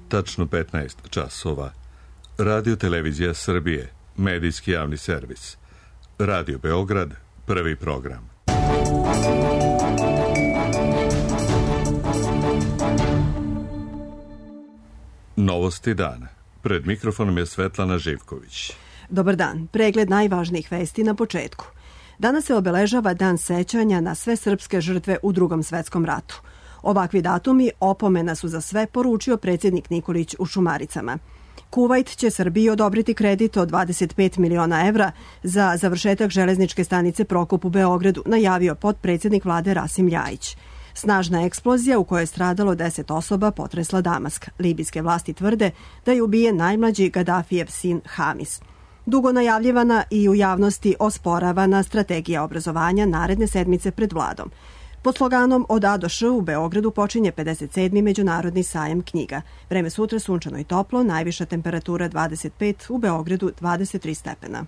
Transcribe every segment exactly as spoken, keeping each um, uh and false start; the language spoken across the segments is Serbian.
Tačno petnaest časova. Radio Televizija Srbije, medijski javni servis. Radio Beograd, prvi program. Novosti dana. Pred mikrofonom je Svetlana Živković. Dobar dan. Pregled najvažnijih vesti na početku. Danas se obeležava Dan sećanja na sve srpske žrtve u Drugom svetskom ratu. Ovakvi datumi opomena su za sve, poručio predsjednik Nikolić u Šumaricama. Kuvajt će Srbiji odobriti kredit od dvadeset pet miliona evra za završetak železničke stanice Prokop u Beogradu, najavio potpredsjednik vlade Rasim Ljajić. Snažna eksplozija u kojoj je stradalo deset osoba potresla Damask. Libijske vlasti tvrde da je ubijen najmlađi Gadafijev sin Hamis. Dugo najavljivana i u javnosti osporavana strategija obrazovanja naredne sedmice pred vladom. Pod sloganom Od A do Š u Beogradu počinje pedeset sedmi Međunarodni sajam knjiga. Vreme sutra sunčano i toplo, najviša temperatura dvadeset pet, u Beogradu dvadeset tri stepena.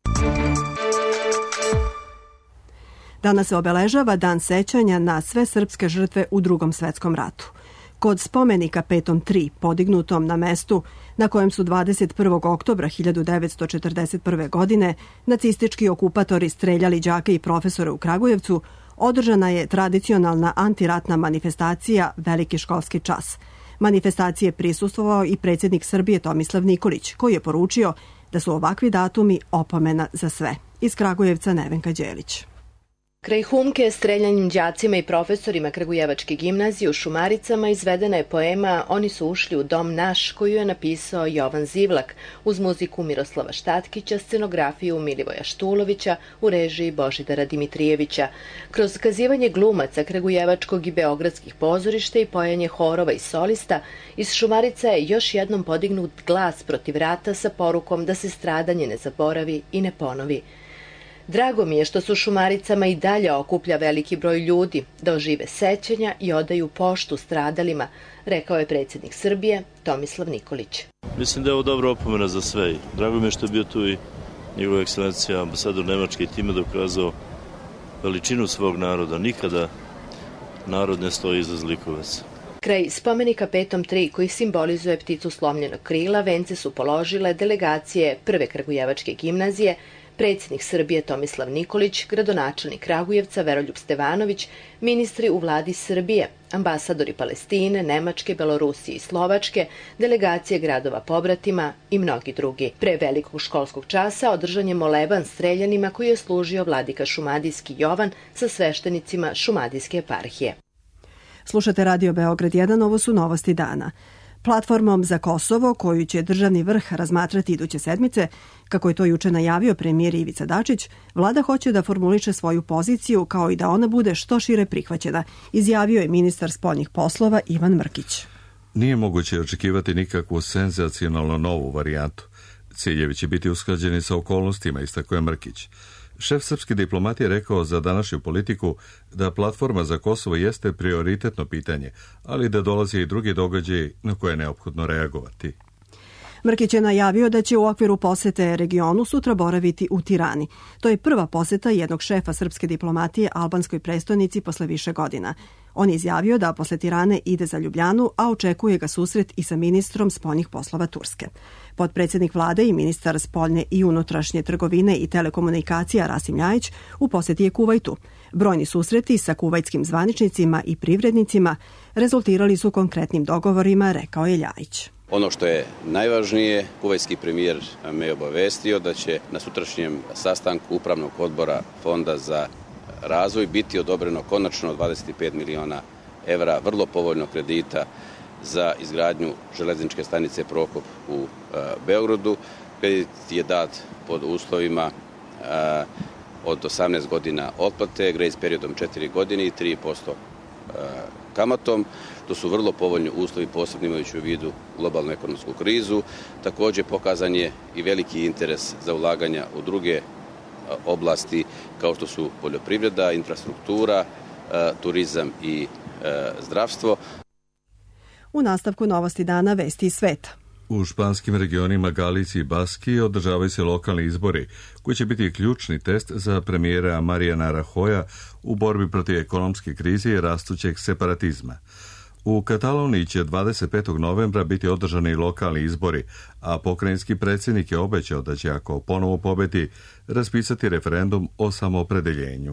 Danas se obeležava Dan sećanja na sve srpske žrtve u Drugom svetskom ratu. Kod spomenika Petom tri, podignutom na mestu na kojem su dvadeset prvog oktobra hiljadu devetsto četrdeset prve. godine nacistički okupatori streljali đake i profesore u Kragujevcu, održana je tradicionalna antiratna manifestacija Veliki školski čas. Manifestacije prisustvovao i predsjednik Srbije Tomislav Nikolić, koji je poručio da su ovakvi datumi opomena za sve. Iz Kragujevca Nevenka Đelić. Kraj humke streljanjem đacima i profesorima Kragujevačke gimnazije u Šumaricama izvedena je poema Oni su ušli u dom naš, koju je napisao Jovan Zivlak uz muziku Miroslava Štatkića, scenografiju Milivoja Štulovića u režiji Božidara Dimitrijevića. Kroz kazivanje glumaca Kragujevačkog i Beogradskih pozorišta i pojanje horova i solista, iz Šumarica je još jednom podignut glas protiv rata sa porukom da se stradanje ne zaboravi i ne ponovi. Drago mi je što su Šumaricama i dalje okuplja veliki broj ljudi da ožive sećanja i odaju poštu stradalima, rekao je predsjednik Srbije Tomislav Nikolić. Mislim da je ovo dobra opomena za sve. Drago mi je što je bio tu i njegova ekscelencija ambasador Nemačke i time dokazao veličinu svog naroda. Nikada narod ne stoji iza zlikovaca. Kraj spomenika Petom tri, koji simbolizuje pticu slomljenog krila, vence su položile delegacije Prve Kragujevačke gimnazije, predsjednik Srbije Tomislav Nikolić, gradonačelnik Kragujevca Veroljub Stevanović, ministri u vladi Srbije, ambasadori Palestine, Nemačke, Belorusije i Slovačke, delegacije gradova pobratima i mnogi drugi. Pre velikog školskog časa održan je moleban streljanima koji je služio vladika šumadijski Jovan sa sveštenicima šumadijske eparhije. Slušate Radio Beograd jedan, ovo su novosti dana. Platformom za Kosovo, koju će državni vrh razmatrati iduće sedmice, kako je to juče najavio premijer Ivica Dačić, vlada hoće da formuliše svoju poziciju kao i da ona bude što šire prihvaćena, izjavio je ministar spoljnih poslova Ivan Mrkić. Nije moguće očekivati nikakvu senzacionalno novu varijantu. Ciljevi će biti usklađeni sa okolnostima, istakao je Mrkić. Šef srpske diplomatije rekao za današnju politiku da platforma za Kosovo jeste prioritetno pitanje, ali da dolaze i drugi događaji na koje je neophodno reagovati. Mrkić je najavio da će u okviru posete regionu sutra boraviti u Tirani. To je prva poseta jednog šefa srpske diplomatije albanskoj prestonici posle više godina. On je izjavio da posle Tirane ide za Ljubljanu, a očekuje ga susret i sa ministrom spoljnih poslova Turske. Potpredsjednik vlade i ministar spoljne i unutrašnje trgovine i telekomunikacija Rasim Ljajić u poseti je Kuvajtu. Brojni susreti sa kuvajtskim zvaničnicima i privrednicima rezultirali su konkretnim dogovorima, rekao je Ljajić. Ono što je najvažnije, kuvajtski premijer me je obavestio da će na sutrašnjem sastanku Upravnog odbora Fonda za razvoj biti odobreno konačno dvadeset pet miliona evra vrlo povoljnog kredita za izgradnju železničke stanice Prokop u uh, Beogradu. Kredit je dat pod uslovima uh, od osamnaest godina otplate, grace periodom četiri godine i tri posto uh, kamatom. To su vrlo povoljni uslovi, posebno imajući u vidu globalnu ekonomsku krizu. Također pokazan je i veliki interes za ulaganja u druge uh, oblasti kao što su poljoprivreda, infrastruktura, uh, turizam i uh, zdravstvo. U nastavku novosti dana vesti iz sveta. U španskim regionima Galiciji i Baskiji održavaju se lokalni izbori, koji će biti ključni test za premijera Mariana Rajoya u borbi protiv ekonomske krize i rastućeg separatizma. U Kataloniji će dvadeset petog novembra biti održani lokalni izbori, a pokrajinski predsjednik je obećao da će, ako ponovo pobedi, raspisati referendum o samoopredeljenju.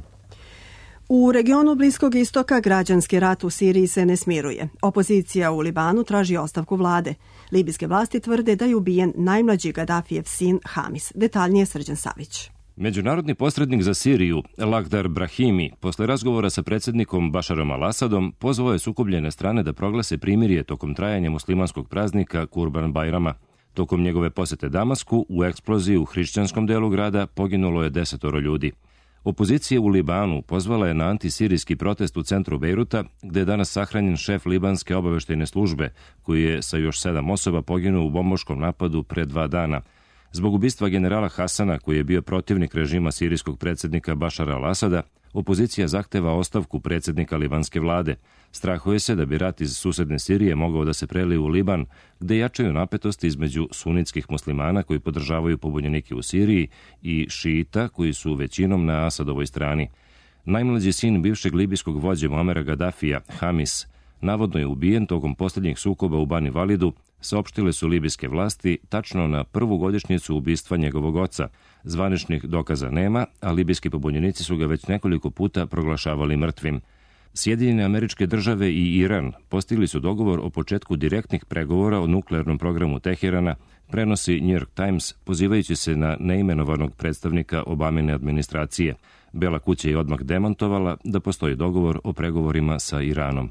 U regionu Bliskog istoka građanski rat u Siriji se ne smiruje. Opozicija u Libanu traži ostavku vlade. Libijske vlasti tvrde da je ubijen najmlađi Gadafijev sin Hamis. Detaljnije Srđan Savić. Međunarodni posrednik za Siriju, Lakhdar Brahimi, posle razgovora sa predsjednikom Bašarom al-Asadom, pozvao je sukobljene strane da proglase primirje tokom trajanja muslimanskog praznika Kurban Bajrama. Tokom njegove posete Damasku, u eksploziji u hrišćanskom delu grada poginulo je desetoro ljudi. Opozicija u Libanu pozvala je na antisirijski protest u centru Bejruta, gde je danas sahranjen šef libanske obaveštajne službe, koji je sa još sedam osoba poginuo u bombaškom napadu pre dva dana. Zbog ubistva generala Hasana, koji je bio protivnik režima sirijskog predsjednika Bašara al-Asada, opozicija zahteva ostavku predsjednika libanske vlade. Strahuje se da bi rat iz susedne Sirije mogao da se prelije u Liban, gde jačaju napetosti između sunitskih muslimana koji podržavaju pobunjenike u Siriji i šiita koji su većinom na Asadovoj strani. Najmlađi sin bivšeg libijskog vođe Muamera Gadafija, Hamis, navodno je ubijen tokom posljednjih sukoba u Bani Validu, saopštile su libijske vlasti tačno na prvu godišnjicu ubistva njegovog oca. Zvaničnih dokaza nema, a libijski pobunjenici su ga već nekoliko puta proglašavali mrtvim. Sjedinjene Američke Države i Iran postigli su dogovor o početku direktnih pregovora o nuklearnom programu Teherana, prenosi New York Times, pozivajući se na neimenovanog predstavnika Obamine administracije. Bela kuća je odmah demantovala da postoji dogovor o pregovorima sa Iranom.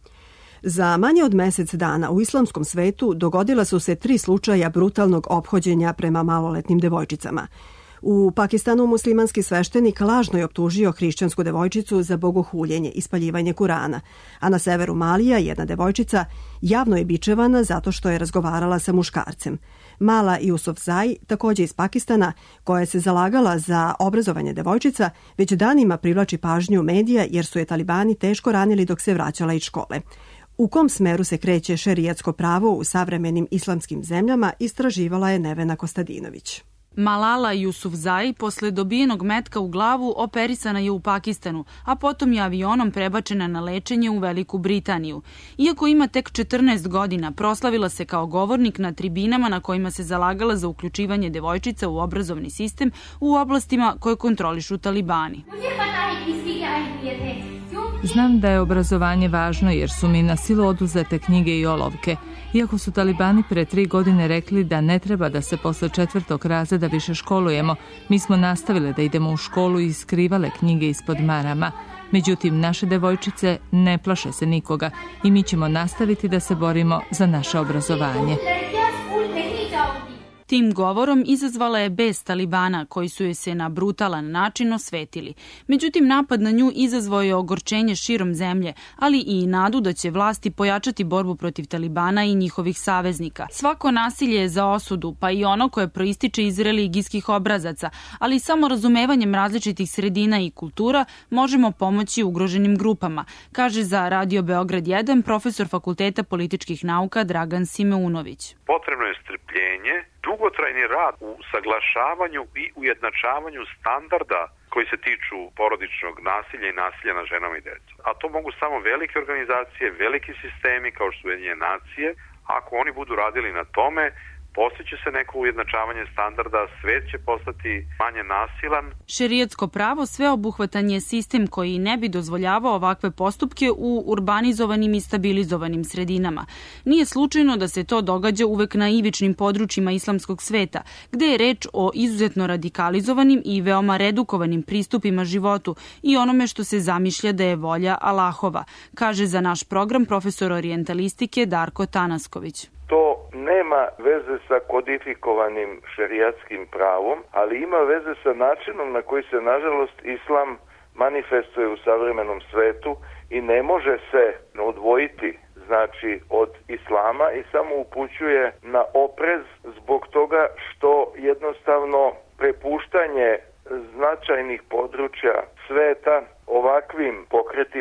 Za manje od mesec dana u islamskom svetu dogodila su se tri slučaja brutalnog ophođenja prema maloletnim devojčicama. U Pakistanu muslimanski sveštenik lažno je optužio hrišćansku devojčicu za bogohuljenje i spaljivanje Kurana, a na severu Malija jedna devojčica javno je bičevana zato što je razgovarala sa muškarcem. Mala Jusufzai, također iz Pakistana, koja se zalagala za obrazovanje devojčica, već danima privlači pažnju medija jer su je talibani teško ranili dok se vraćala iz škole. U kom smeru se kreće šerijatsko pravo u savremenim islamskim zemljama, istraživala je Nevena Kostadinović. Malala Jusufzai posle dobijenog metka u glavu operisana je u Pakistanu, a potom je avionom prebačena na lečenje u Veliku Britaniju. Iako ima tek četrnaest godina, proslavila se kao govornik na tribinama na kojima se zalagala za uključivanje devojčica u obrazovni sistem u oblastima koje kontrolišu talibani. Znam da je obrazovanje važno jer su mi na silu oduzete knjige i olovke. Iako su talibani pre tri godine rekli da ne treba da se posle četvrtog razreda više školujemo, mi smo nastavile da idemo u školu i skrivale knjige ispod marama. Međutim, naše devojčice ne plaše se nikoga i mi ćemo nastaviti da se borimo za naše obrazovanje. Tim govorom izazvala je bes talibana koji su je se na brutalan način osvetili. Međutim, napad na nju izazvao je ogorčenje širom zemlje, ali i nadu da će vlasti pojačati borbu protiv talibana i njihovih saveznika. Svako nasilje je za osudu, pa i ono koje proističe iz religijskih obrazaca, ali samo razumevanjem različitih sredina i kultura možemo pomoći ugroženim grupama, kaže za Radio Beograd jedan profesor Fakulteta političkih nauka Dragan Simeunović. Potrebno je strpljenje, dugotrajni rad u saglašavanju i ujednačavanju standarda koji se tiču porodičnog nasilja i nasilja nad ženama i decom. A to mogu samo velike organizacije, veliki sistemi kao što su Ujedinjene nacije. Ako oni budu radili na tome, postiće se neko ujednačavanje standarda, svet će postati manje nasilan. Šerijatsko pravo sveobuhvatan je sistem koji ne bi dozvoljavao ovakve postupke u urbanizovanim i stabilizovanim sredinama. Nije slučajno da se to događa uvek na ivičnim područjima islamskog sveta, gde je reč o izuzetno radikalizovanim i veoma redukovanim pristupima životu i onome što se zamišlja da je volja Allahova, kaže za naš program profesor orijentalistike Darko Tanasković. To nema veze sa kodifikovanim šerijatskim pravom, ali ima veze sa načinom na koji se, nažalost, islam manifestuje u savremenom svetu i ne može se odvojiti, znači, od islama i samo upućuje na oprez zbog toga što jednostavno prepuštanje značajnih područja sveta ovakvim pokretima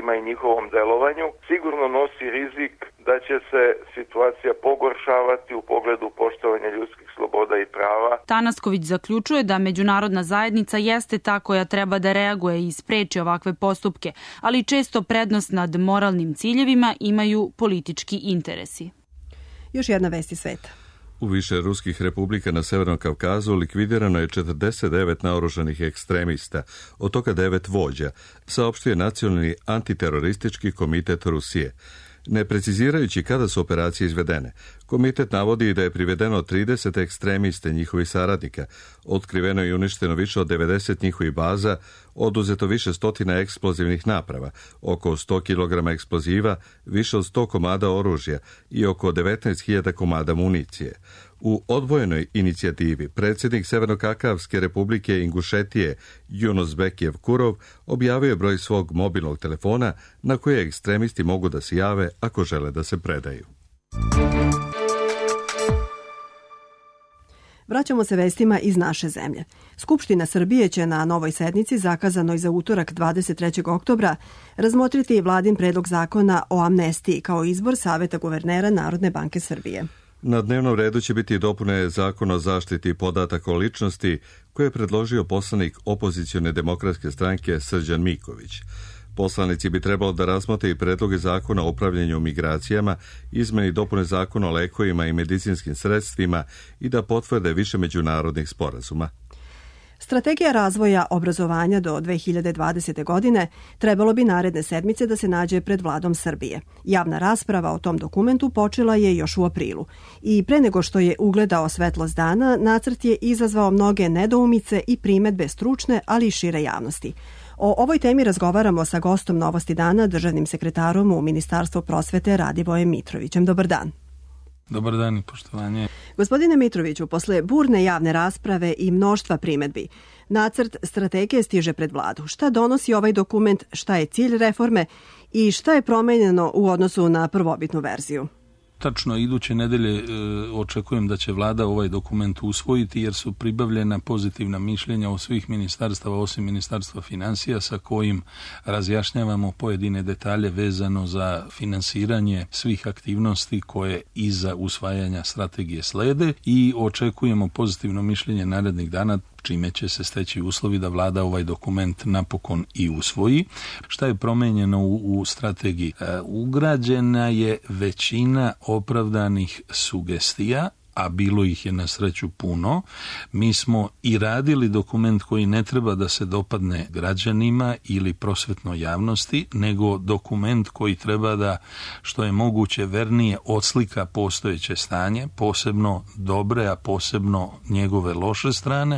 akterima i njihovom delovanju, sigurno nosi rizik da će se situacija pogoršavati u pogledu poštovanja ljudskih sloboda i prava. Tanasković zaključuje da međunarodna zajednica jeste ta koja treba da reaguje i spreči ovakve postupke, ali često prednost nad moralnim ciljevima imaju politički interesi. Još jedna vest iz sveta. U više ruskih republika na Severnom Kavkazu likvidirano je četrdeset devet naoružanih ekstremista, od toga devet vođa, saopštio Nacionalni antiteroristički komitet Rusije. Ne precizirajući kada su operacije izvedene, komitet navodi da je privedeno trideset ekstremista i njihovih saradnika, otkriveno i uništeno više od devedeset njihovih baza, oduzeto više stotina eksplozivnih naprava, oko sto kilograma eksploziva, više od sto komada oružja i oko devetnaest hiljada komada municije. U odvojenoj inicijativi predsjednik Severno-Kakavske republike Ingušetije Junusbekijev Kurov objavio je broj svog mobilnog telefona na koje ekstremisti mogu da se jave ako žele da se predaju. Vraćamo se vestima iz naše zemlje. Skupština Srbije će na novoj sednici, zakazanoj za utorak dvadeset trećeg oktobra, razmotriti vladin predlog zakona o amnestiji kao izbor Saveta guvernera Narodne banke Srbije. Na dnevnom redu će biti dopune Zakona o zaštiti podataka o ličnosti koje je predložio poslanik opozicione demokratske stranke Srđan Miković. Poslanici bi trebalo da razmotre i predloge zakona o upravljanju migracijama, izmeni i dopune zakona o lekovima i medicinskim sredstvima i da potvrde više međunarodnih sporazuma. Strategija razvoja obrazovanja do dve hiljade dvadesete. godine trebalo bi naredne sedmice da se nađe pred vladom Srbije. Javna rasprava o tom dokumentu počela je još u aprilu. I pre nego što je ugledao svetlost dana, nacrt je izazvao mnoge nedoumice i primedbe stručne, ali i šire javnosti. O ovoj temi razgovaramo sa gostom Novosti dana, državnim sekretarom u Ministarstvu prosvete Radivojem Mitrovićem. Dobar dan. Dobar dan i poštovanje. Gospodine Mitroviću, posle burne javne rasprave i mnoštva primedbi, nacrt strategije stiže pred vladu. Šta donosi ovaj dokument, šta je cilj reforme i šta je promenjeno u odnosu na prvobitnu verziju? Tačno, iduće nedelje e, očekujem da će vlada ovaj dokument usvojiti jer su pribavljena pozitivna mišljenja od svih ministarstava osim Ministarstva financija sa kojim razjašnjavamo pojedine detalje vezano za finansiranje svih aktivnosti koje iza usvajanja strategije slede i očekujemo pozitivno mišljenje narednih dana čime će se steći uslovi da vlada ovaj dokument napokon i usvoji. Šta je promenjeno u, u strategiji? E, ugrađena je većina opravdanih sugestija, a bilo ih je na sreću puno. Mi smo i radili dokument koji ne treba da se dopadne građanima ili prosvetnoj javnosti, nego dokument koji treba da, što je moguće vernije, odslika postojeće stanje, posebno dobre, a posebno njegove loše strane,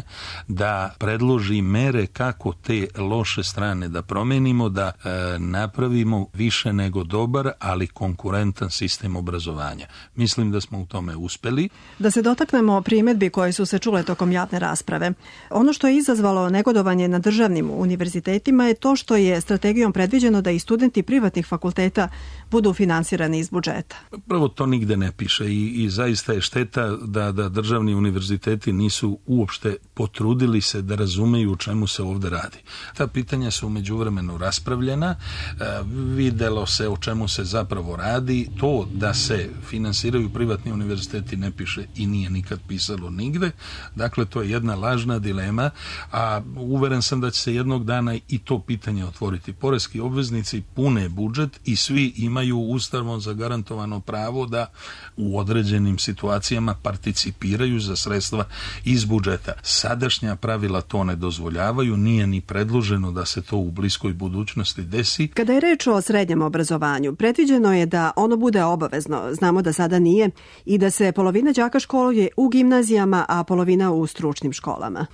da predloži mere kako te loše strane da promenimo, da e, napravimo više nego dobar, ali konkurentan sistem obrazovanja. Mislim da smo u tome uspeli. Da se dotaknemo primedbi koje su se čule tokom javne rasprave. Ono što je izazvalo negodovanje na državnim univerzitetima je to što je strategijom predviđeno da i studenti privatnih fakulteta budu finansirani iz budžeta. Prvo to nigde ne piše i, i zaista je šteta da, da državni univerziteti nisu uopšte potrudili se da razumeju o čemu se ovde radi. Ta pitanja su umeđuvremenu raspravljena, e, videlo se o čemu se zapravo radi. To da se finansiraju privatni univerziteti ne piše i nije nikad pisalo nigde. Dakle, to je jedna lažna dilema, a uveren sam da će se jednog dana i to pitanje otvoriti. Poreski obveznici pune budžet i svi imaju ustavom zagarantovano pravo da u određenim situacijama participiraju za sredstva iz budžeta. Sadašnja pravila to ne dozvoljavaju, nije ni predloženo da se to u bliskoj budućnosti desi. Kada je reč o srednjem obrazovanju, predviđeno je da ono bude obavezno, znamo da sada nije, i da se polovina đaka školuje u gimnazijama, a polovina u stručnim školama.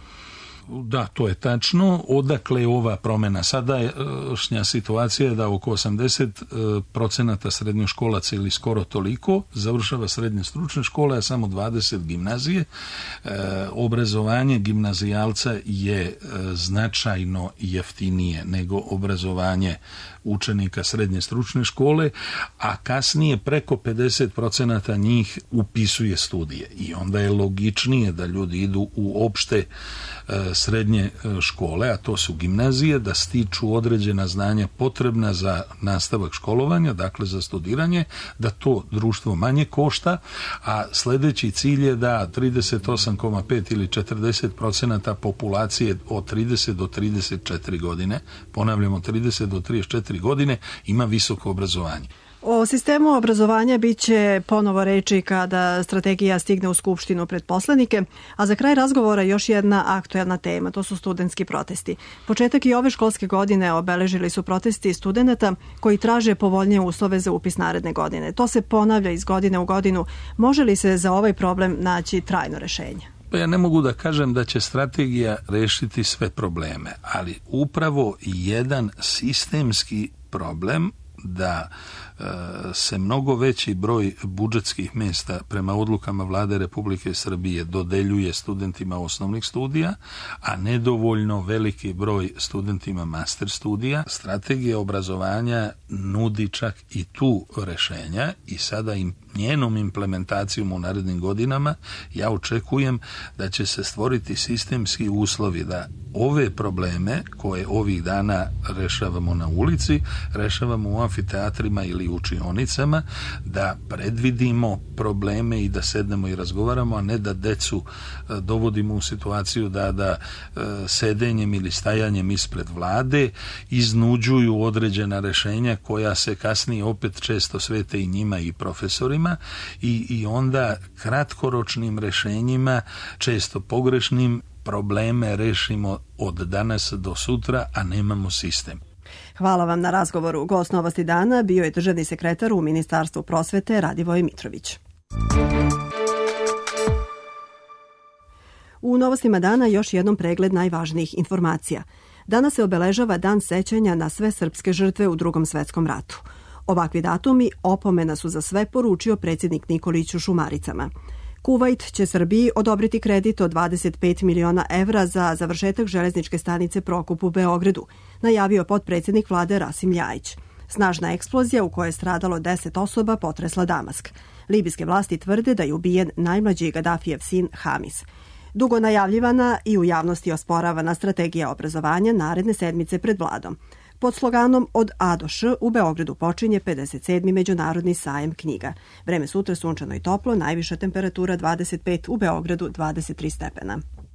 Da, to je tačno. Odakle je ova promena? Sadašnja situacija je da oko osamdeset procenata srednjoškolaca ili skoro toliko završava srednje stručne škole, a samo dvadeset gimnazije. E, obrazovanje gimnazijalca je e, značajno jeftinije nego obrazovanje učenika srednje stručne škole, a kasnije preko pedeset procenata njih upisuje studije i onda je logičnije da ljudi idu u opšte e, srednje škole, a to su gimnazije, da stiču određena znanja potrebna za nastavak školovanja, dakle za studiranje, da to društvo manje košta, a sljedeći cilj je da trideset osam zarez pet ili četrdeset procenata populacije od trideset do trideset četiri godine, ponavljamo trideset do trideset četiri godine, ima visoko obrazovanje. O sistemu obrazovanja bit će ponovo reči kada strategija stigne u Skupštinu pred poslanike, a za kraj razgovora još jedna aktuelna tema, to su studentski protesti. Početak i ove školske godine obeležili su protesti studenata koji traže povoljnije uslove za upis naredne godine. To se ponavlja iz godine u godinu. Može li se za ovaj problem naći trajno rešenje? Pa ja ne mogu da kažem da će strategija rešiti sve probleme, ali upravo jedan sistemski problem da se mnogo veći broj budžetskih mjesta prema odlukama Vlade Republike Srbije dodeljuje studentima osnovnih studija, a nedovoljno veliki broj studentima master studija. Strategija obrazovanja nudi čak i tu rešenja i sada im njenom implementacijom u narednim godinama ja očekujem da će se stvoriti sistemski uslovi da ove probleme koje ovih dana rešavamo na ulici, rešavamo u amfiteatrima ili učionicama, da predvidimo probleme i da sednemo i razgovaramo, a ne da decu dovodimo u situaciju da, da sedenjem ili stajanjem ispred vlade iznuđuju određena rešenja koja se kasnije opet često svete i njima i profesorima i, i onda kratkoročnim rešenjima, često pogrešnim, probleme rešimo od danas do sutra, a nemamo sistem. Hvala vam na razgovoru. Gost Novosti dana bio je državni sekretar u Ministarstvu prosvete Radivoj Mitrović. U Novostima dana još jednom pregled najvažnijih informacija. Danas se obeležava Dan sećanja na sve srpske žrtve u Drugom svetskom ratu. Ovakvi datumi opomena su za sve, poručio predsjednik Nikolić u Šumaricama. Kuvajt će Srbiji odobriti kredit od dvadeset pet miliona evra za završetak železničke stanice Prokop u Beogradu, najavio potpredsjednik vlade Rasim Ljajić. Snažna eksplozija u kojoj je stradalo deset osoba potresla Damask. Libijske vlasti tvrde da je ubijen najmlađi Gadafijev sin Hamis. Dugo najavljivana i u javnosti osporavana strategija obrazovanja naredne sedmice pred vladom. Pod sloganom Od A do Š u Beogradu počinje pedeset sedmi Međunarodni sajam knjiga. Vreme sutra sunčano i toplo, najviša temperatura dvadeset pet, u Beogradu dvadeset tri stepena.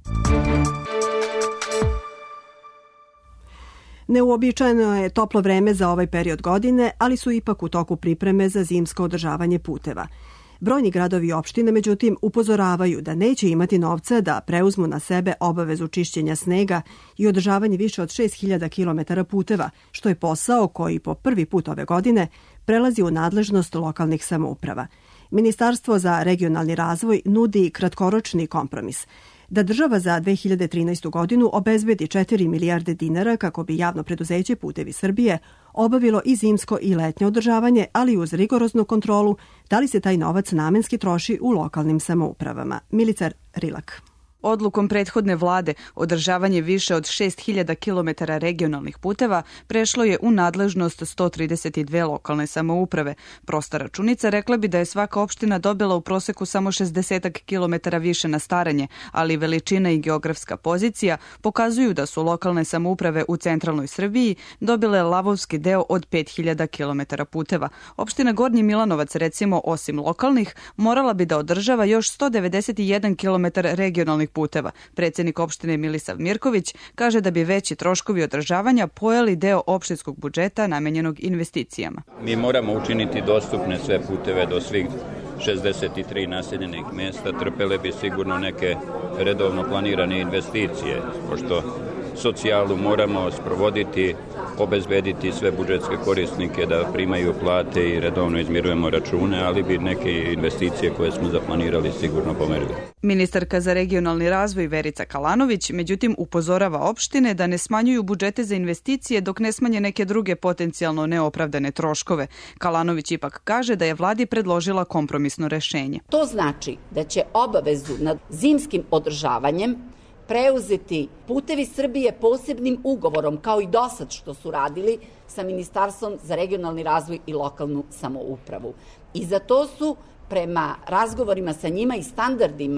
Neuobičajeno je toplo vreme za ovaj period godine, ali su ipak u toku pripreme za zimsko održavanje puteva. Brojni gradovi i opštine, međutim, upozoravaju da neće imati novca da preuzmu na sebe obavezu čišćenja snega i održavanje više od šest hiljada kilometara puteva, što je posao koji po prvi put ove godine prelazi u nadležnost lokalnih samouprava. Ministarstvo za regionalni razvoj nudi kratkoročni kompromis da država za dve hiljade trinaestu. godinu obezbedi četiri milijarde dinara kako bi javno preduzeće Putevi Srbije obavilo i zimsko i letnje održavanje, ali uz rigoroznu kontrolu da li se taj novac namenski troši u lokalnim samoupravama. Milica Rilak. Odlukom prethodne vlade održavanje više od šest hiljada kilometara regionalnih puteva prešlo je u nadležnost sto trideset dve lokalne samouprave. Prosta računica rekla bi da je svaka opština dobila u proseku samo šezdeset kilometara više na staranje, ali veličina i geografska pozicija pokazuju da su lokalne samouprave u centralnoj Srbiji dobile lavovski deo od pet hiljada kilometara puteva. Opština Gornji Milanovac, recimo, osim lokalnih, morala bi da održava još sto devedeset jedan kilometar regionalnih puteva. Predsjednik opštine Milisav Mirković kaže da bi veći troškovi održavanja pojeli deo opštinskog budžeta namenjenog investicijama. Mi moramo učiniti dostupne sve puteve do svih šezdeset tri naseljenih mjesta, trpele bi sigurno neke redovno planirane investicije, pošto socijalu moramo sprovoditi, obezbediti sve budžetske korisnike da primaju plate i redovno izmirujemo račune, ali bi neke investicije koje smo zaplanirali sigurno pomerili. Ministarka za regionalni razvoj Verica Kalanović međutim upozorava opštine da ne smanjuju budžete za investicije dok ne smanje neke druge potencijalno neopravdane troškove. Kalanović ipak kaže da je vladi predložila kompromisno rešenje. To znači da će obavezu nad zimskim održavanjem preuzeti Putevi Srbije posebnim ugovorom, kao i dosad što su radili sa Ministarstvom za regionalni razvoj i lokalnu samoupravu. I za to su, prema razgovorima sa njima i standardima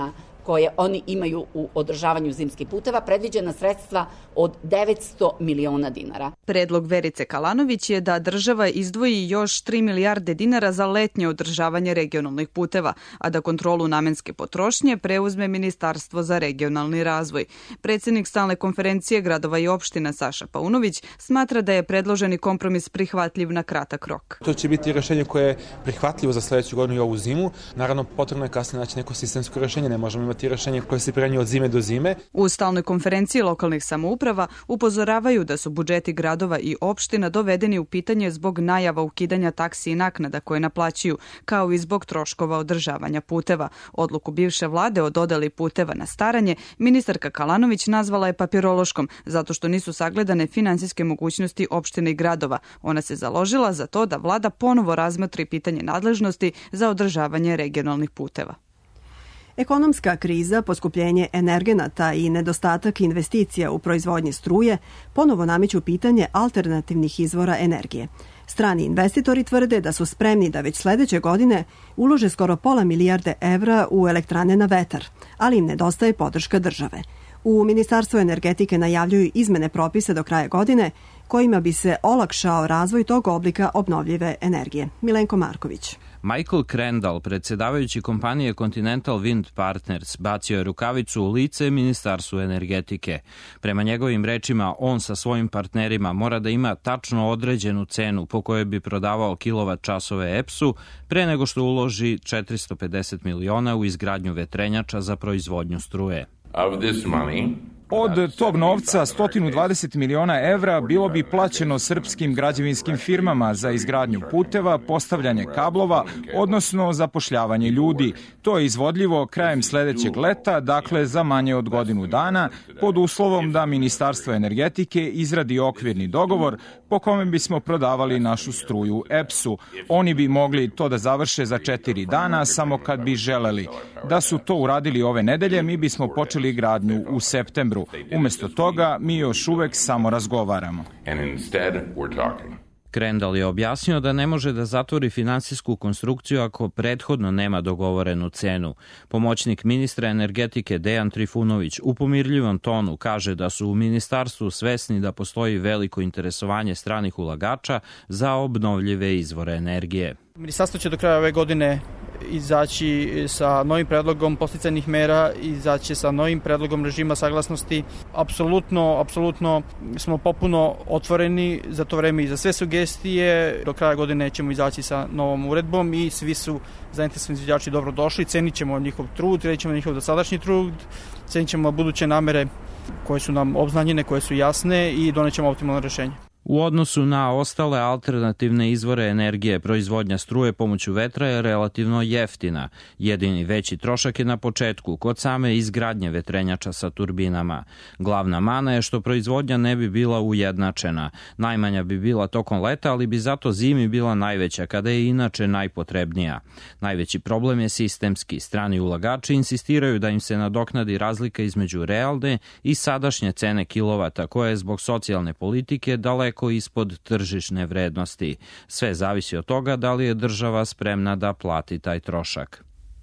koje oni imaju u održavanju zimskih puteva, predviđena sredstva od devetsto miliona dinara. Predlog Verice Kalanović je da država izdvoji još tri milijarde dinara za letnje održavanje regionalnih puteva, a da kontrolu namenske potrošnje preuzme Ministarstvo za regionalni razvoj. Predsjednik stalne konferencije gradova i opština Saša Paunović smatra da je predloženi kompromis prihvatljiv na kratak rok. To će biti rešenje koje je prihvatljivo za sledeću godinu i ovu zimu. Naravno, potrebno je kasnije naći neko sistemsko rešenje. Ne možemo imati rešenje koje se primenjuje od zime do zime. U stalnoj konferenciji lokalnih samouprava upozoravaju da su budžeti gradova i opština dovedeni u pitanje zbog najava ukidanja taksi i naknada koje naplaćuju, kao i zbog troškova održavanja puteva. Odluku bivše vlade o dodeli puteva na staranje ministarka Kalanović nazvala je papirološkom, zato što nisu sagledane finansijske mogućnosti opštine i gradova. Ona se založila za to da vlada ponovo razmotri pitanje nadležnosti za održavanje regionalnih puteva. Ekonomska kriza, poskupljenje energenata i nedostatak investicija u proizvodnji struje ponovo nameću pitanje alternativnih izvora energije. Strani investitori tvrde da su spremni da već sledeće godine ulože skoro pola milijarde evra u elektrane na vetar, ali im nedostaje podrška države. U Ministarstvu energetike najavljuju izmene propisa do kraja godine kojima bi se olakšao razvoj tog oblika obnovljive energije. Milenko Marković. Michael Crandall, predsjedavajući kompanije Continental Wind Partners, bacio je rukavicu u lice Ministarstvu energetike. Prema njegovim rečima, on sa svojim partnerima mora da ima tačno određenu cenu po kojoj bi prodavao kilovat časove E P S-u pre nego što uloži četiristo pedeset miliona u izgradnju vetrenjača za proizvodnju struje. Of this money, Od tog novca sto dvadeset miliona evra bilo bi plaćeno srpskim građevinskim firmama za izgradnju puteva, postavljanje kablova, odnosno zapošljavanje ljudi. To je izvodljivo krajem sledećeg leta, dakle za manje od godinu dana, pod uslovom da Ministarstvo energetike izradi okvirni dogovor po kome bismo prodavali našu struju E P S-u. Oni bi mogli to da završe za četiri dana, samo kad bi želeli. Da su to uradili ove nedelje, mi bismo počeli gradnju u septembru. Umesto toga, mi još uvek samo razgovaramo. Crandall je objasnio da ne može da zatvori finansijsku konstrukciju ako prethodno nema dogovorenu cenu. Pomoćnik ministra energetike Dejan Trifunović u pomirljivom tonu kaže da su u ministarstvu svesni da postoji veliko interesovanje stranih ulagača za obnovljive izvore energije. Ministarstvo će do kraja ove godine izaći sa novim predlogom podsticajnih mera, izaći sa novim predlogom režima saglasnosti. Apsolutno, apsolutno smo popuno otvoreni za to vreme i za sve sugestije. Do kraja godine ćemo izaći sa novom uredbom i svi su zainteresovani izvođači dobro došli. Cenit ćemo njihov trud, cenit ćemo njihov dosadašnji trud, cenit ćemo buduće namere koje su nam obznanjene, koje su jasne i donećemo optimalno rešenje. U odnosu na ostale alternativne izvore energije, proizvodnja struje pomoću vetra je relativno jeftina. Jedini veći trošak je na početku, kod same izgradnje vetrenjača sa turbinama. Glavna mana je što proizvodnja ne bi bila ujednačena. Najmanja bi bila tokom leta, ali bi zato zimi bila najveća, kada je inače najpotrebnija. Najveći problem je sistemski. Strani ulagači insistiraju da im se nadoknadi razlika između realne i sadašnje cene kilovata, koja je zbog socijalne politike daleko ispod tržišne vrednosti. Sve zavisi od toga da li je država spremna da plati taj trošak.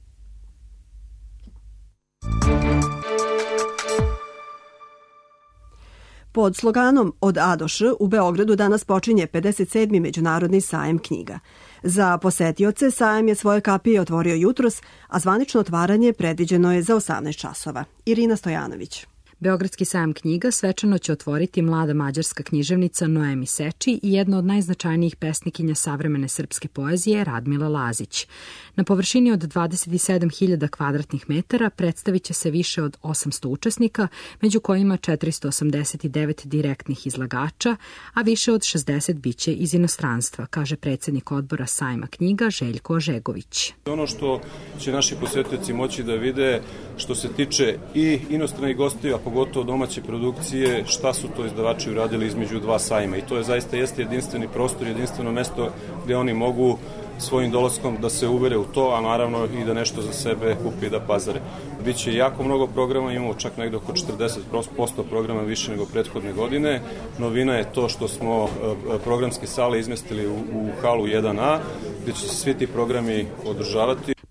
Pod sloganom Od A do Š u Beogradu danas počinje pedeset sedmi Međunarodni sajam knjiga. Za posetioce sajam je svoje kapije otvorio jutros, a zvanično otvaranje predviđeno je za osamnaest časova. Irina Stojanović. Beogradski sajam knjiga svečano će otvoriti mlada mađarska književnica Noemi Seči i jedna od najznačajnijih pesnikinja savremene srpske poezije Radmila Lazić. Na površini od dvadeset sedam hiljada kvadratnih metara predstavit će se više od osamsto učesnika, među kojima četiristo osamdeset devet direktnih izlagača, a više od šezdeset biće iz inostranstva, kaže predsjednik odbora sajma knjiga Željko Ožegović. Ono što će naši posetioci moći da vide što se tiče i inostranih gostiju, a pogotovo domaće produkcije, šta su to izdavači uradili između dva sajma. I to je zaista jeste jedinstveni prostor, jedinstveno mesto gdje oni mogu svojim dolaskom da se uvere u to, a naravno i da nešto za sebe kupi i da pazare. Biće jako mnogo programa, imamo čak negdje oko četrdeset posto programa više nego prethodne godine. Novina je to što smo programske sale izmestili u, u halu jedan A, gdje će se svi ti programi održavati.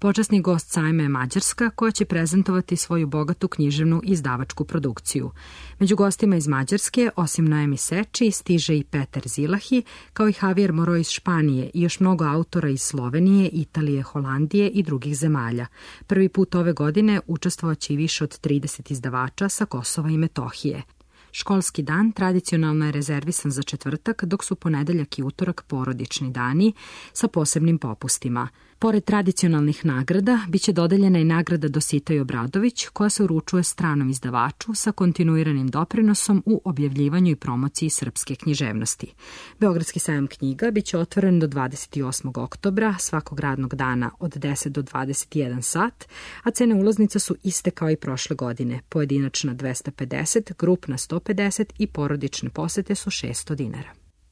Počasni gost sajma je Mađarska, koja će prezentovati svoju bogatu književnu i izdavačku produkciju. Među gostima iz Mađarske, osim Noemi Seči, stiže i Peter Zilahi, kao i Javier Moro iz Španije i još mnogo autora iz Slovenije, Italije, Holandije i drugih zemalja. Prvi put ove godine učestvovaće i više od trideset izdavača sa Kosova i Metohije. Školski dan tradicionalno je rezervisan za četvrtak, dok su ponedeljak i utorak porodični dani sa posebnim popustima. Pored tradicionalnih nagrada, biće dodeljena i nagrada Dositej Obradović, koja se uručuje stranom izdavaču sa kontinuiranim doprinosom u objavljivanju i promociji srpske književnosti. Beogradski sajam knjiga biće otvoren do dvadeset osmog oktobra, svakog radnog dana od deset do dvadeset jedan sat, a cene ulaznica su iste kao i prošle godine. Pojedinačna dvesta pedeset, grupna sto pedeset i porodične posete su šesto dinara.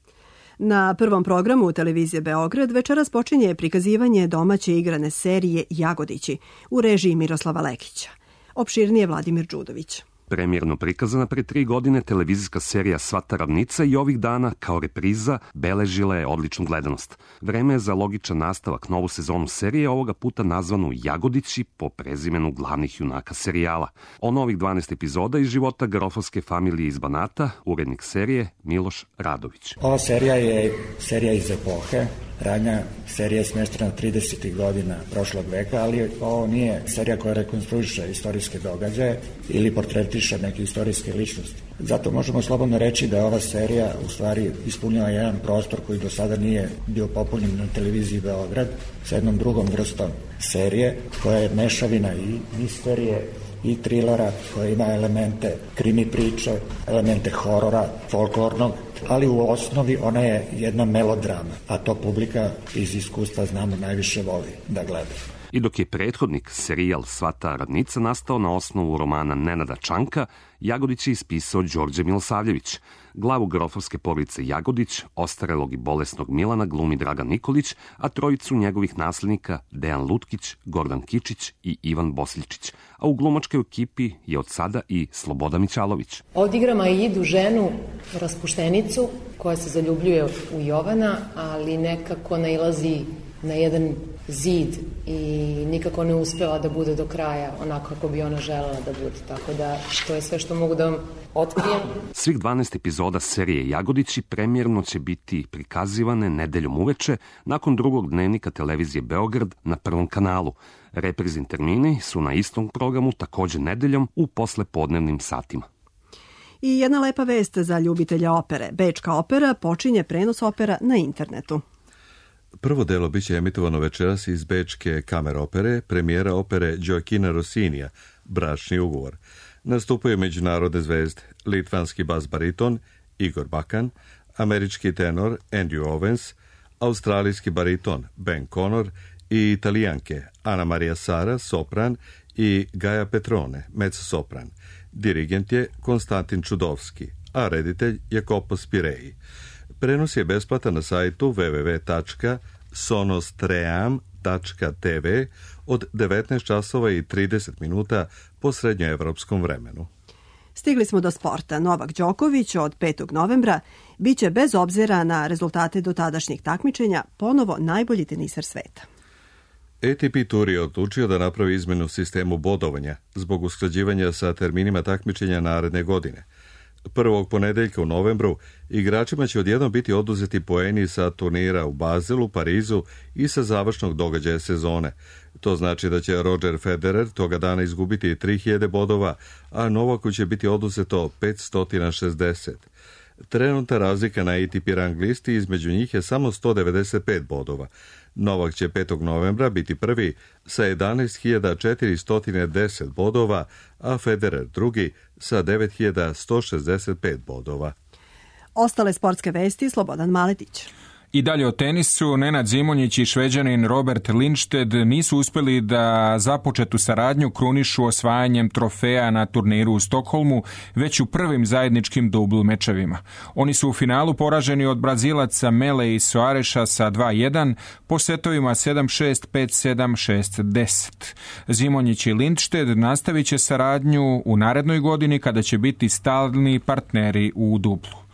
Na prvom programu televizije Beograd večeras počinje prikazivanje domaće igrane serije Jagodići u režiji Miroslava Lekića. Opširnije Vladimir Đudović. Premijerno prikazana pre tri godine televizijska serija Svata ravnica i ovih dana, kao repriza, beležila je odličnu gledanost. Vreme je za logičan nastavak novu sezonu serije, ovoga puta nazvanu Jagodići po prezimenu glavnih junaka serijala. O novih dvanaest epizoda iz života grofovske familije iz Banata, urednik serije Miloš Radović. Ova serija je serija iz epohe. Radnja serija je smeštena tridesetih godina prošlog veka, ali ovo nije serija koja rekonstruiše istorijske događaje ili portretiše neke istorijske ličnosti. Zato možemo slobodno reći da ova serija u stvari ispunjava jedan prostor koji do sada nije bio popunjen na televiziji Beograd sa jednom drugom vrstom serije koja je mešavina i misterije i trilera, koja ima elemente krimi priče, elemente horora, folklornog, ali u osnovi ona je jedna melodrama, a to publika iz iskustva znamo najviše voli da gleda. I dok je prethodnik serijal Svata ravnica nastao na osnovu romana Nenada Čanka, Jagodić je ispisao Đorđe Milosavljević. Glavu grofovske porodice Jagodić, ostarelog i bolesnog Milana, glumi Dragan Nikolić, a trojicu njegovih naslednika Dejan Lutkić, Gordan Kičić i Ivan Bosličić. A u glumačkoj ekipi je od sada i Sloboda Mićalović. Odigrama i idu ženu, raspuštenicu, koja se zaljubljuje u Jovana, ali nekako nailazi na jedan zid i nikako ne uspeva da bude do kraja onako kako bi ona želela da bude. Tako da, to je sve što mogu da vam otkrijem. Svih dvanaest epizoda serije Jagodići premijerno će biti prikazivane nedeljom uveče nakon drugog dnevnika televizije Beograd na Prvom kanalu. Reprizin termini su na istom programu takođe nedeljom u poslepodnevnim satima. I jedna lepa vest za ljubitelja opere. Bečka opera počinje prenos opera na internetu. Prvo delo biće emitovano večeras iz Bečke kamer opere, premijera opere Gioacchina Rossinija, Bračni ugovor. Nastupaju međunarodne zvezde, litvanski bas bariton Igor Bakan, američki tenor Andrew Owens, australijski bariton Ben Connor i italijanke Ana Maria Sara, sopran, i Gaja Petrone, mezzosopran. Dirigent je Konstantin Čudovski, a reditelj Jacopo Spireji. Prenos je besplatan na sajtu w w w tačka sonostream tačka t v od devetnaest časova i trideset minuta po srednjoevropskom vremenu. Stigli smo do sporta. Novak Đoković od petog novembra biće bez obzira na rezultate dotadašnjih takmičenja ponovo najbolji teniser sveta. A T P Tour je odlučio da napravi izmenu sistemu bodovanja zbog usklađivanja sa terminima takmičenja naredne godine. Prvog ponedeljka u novembru igračima će odjednom biti oduzeti poeni sa turnira u Bazelu, Parizu i sa završnog događaja sezone. To znači da će Roger Federer toga dana izgubiti tri hiljade bodova, a Novaku će biti oduzeto petsto šezdeset. Trenutna razlika na A T P rang listi između njih je samo sto devedeset pet bodova. Novak će petog novembra biti prvi sa jedanaest hiljada četiristo deset bodova, a Federer drugi sa devet hiljada sto šezdeset pet bodova. Ostale sportske vesti Slobodan Maletić. I dalje o tenisu, Nenad Zimonjić i Šveđanin Robert Lindstedt nisu uspjeli da započetu saradnju krunišu osvajanjem trofeja na turniru u Stokholmu, već u prvim zajedničkim dubl mečevima. Oni su u finalu poraženi od Brazilaca Mele i Soareša sa dva jedan po setovima sedam šest, pet sedam, šest deset. Zimonjić i Lindstedt nastavit će saradnju u narednoj godini kada će biti stalni partneri u dublu.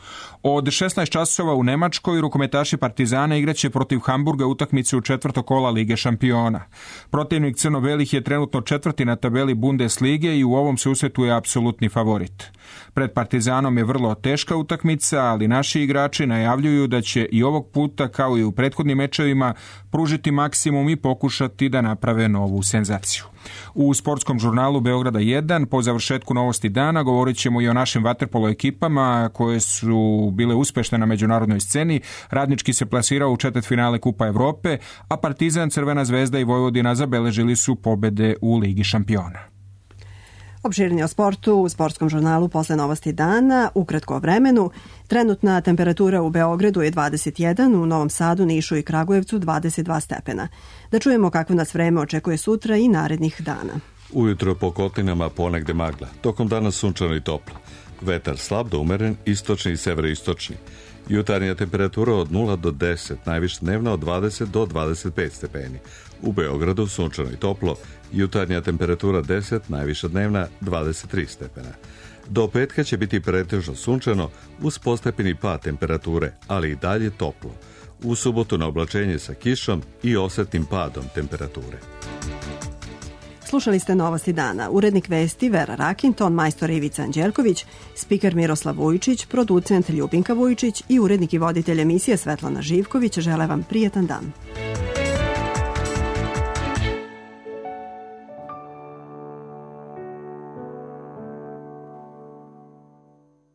Od šesnaest časova u Nemačkoj rukometaši Partizana igraće protiv Hamburga utakmicu u četvrto kola Lige šampiona. Protivnik crno-belih je trenutno četvrti na tabeli Bundeslige i u ovom susretu je apsolutni favorit. Pred Partizanom je vrlo teška utakmica, ali naši igrači najavljuju da će i ovog puta, kao i u prethodnim mečevima, pružiti maksimum i pokušati da naprave novu senzaciju. U sportskom žurnalu Beograda jedan, po završetku Novosti dana, govorit ćemo i o našim vaterpolo ekipama koje su bile uspešne na međunarodnoj sceni. Radnički se plasirao u četvrtfinale Kupa Evrope, a Partizan, Crvena zvezda i Vojvodina zabeležili su pobede u Ligi šampiona. Opširnije o sportu u sportskom žurnalu posle Novosti dana, ukratko o vremenu. Trenutna temperatura u Beogradu je dvadeset jedan, u Novom Sadu, Nišu i Kragujevcu dvadeset dva stepena. Da čujemo kakvo nas vreme očekuje sutra i narednih dana. Ujutro po kotlinama ponegde magla, tokom dana sunčano i toplo. Vetar slab do umeren, istočni i severoistočni. Jutarnja temperatura od nula do deset, najviše dnevna od dvadeset do dvadeset pet stepeni. U Beogradu sunčano i toplo, jutarnja temperatura deset, najviša dnevna dvadeset tri stepena. Do petka će biti pretežno sunčano uz postepeni pad temperature, ali i dalje toplo. U subotu na oblačenje sa kišom i osetnim padom temperature. Slušali ste Novosti dana. Urednik vesti Vera Rakinton, majstor Ivica Anđelković, spiker Miroslav Vujčić, producent Ljubinka Vujčić i urednik i voditelj emisije Svetlana Živković žele vam prijetan dan.